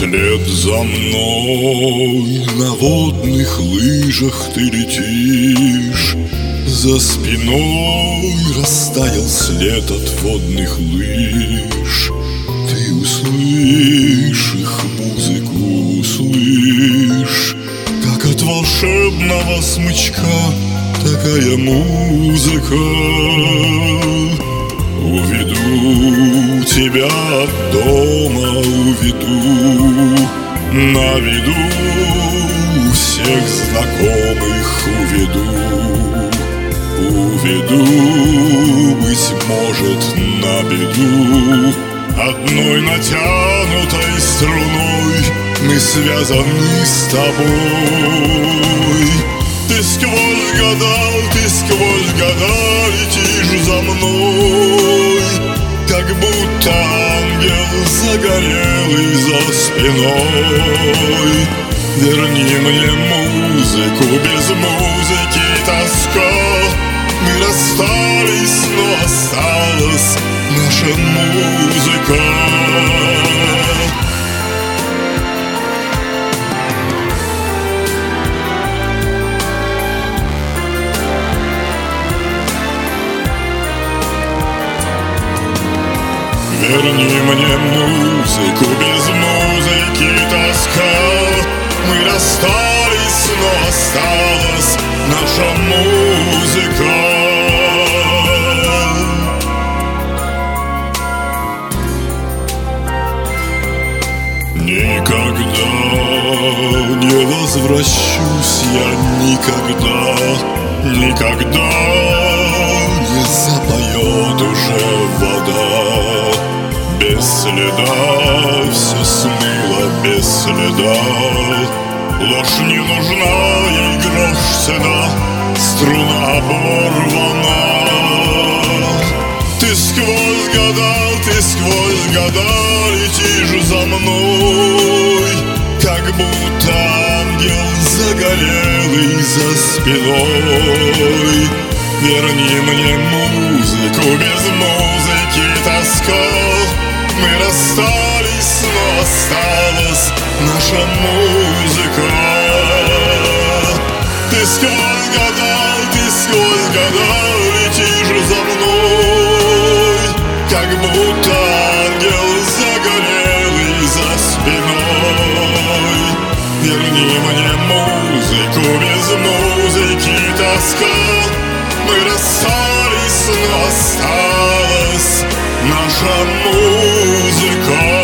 Вслед за мной на водных лыжах ты летишь, за спиной растаял след от водных лыж. Ты услышь их музыку, услышь, как от волшебного смычка такая музыка. Уведу тебя от дома, уведу, на виду всех знакомых уведу. Уведу, быть может, на беду. Одной натянутой струной мы связаны с тобой. Ты сквозь года летишь за мной, как будто ангел загорелый за спиной. Верни мне музыку, без музыки тоска. Мы расстались, но осталась наша музыка. Верни мне музыку, без музыки тоска. Мы расстались, но осталась наша музыка. Никогда не возвращусь я, никогда не запоет уже вода. Без следа все смыло, без следа. Ложь не нужна, ей грош цена, струна оборвана. Ты сквозь года летишь за мной, как будто ангел загорелый за спиной. Верни мне музыку, без музыки тоска. Мы расстались, но осталась наша музыка. Ты сквозь года летишь за мной, как будто ангел загорелый за спиной. Верни мне музыку, без музыки тоска. Мы расстались, но осталась наша музыка.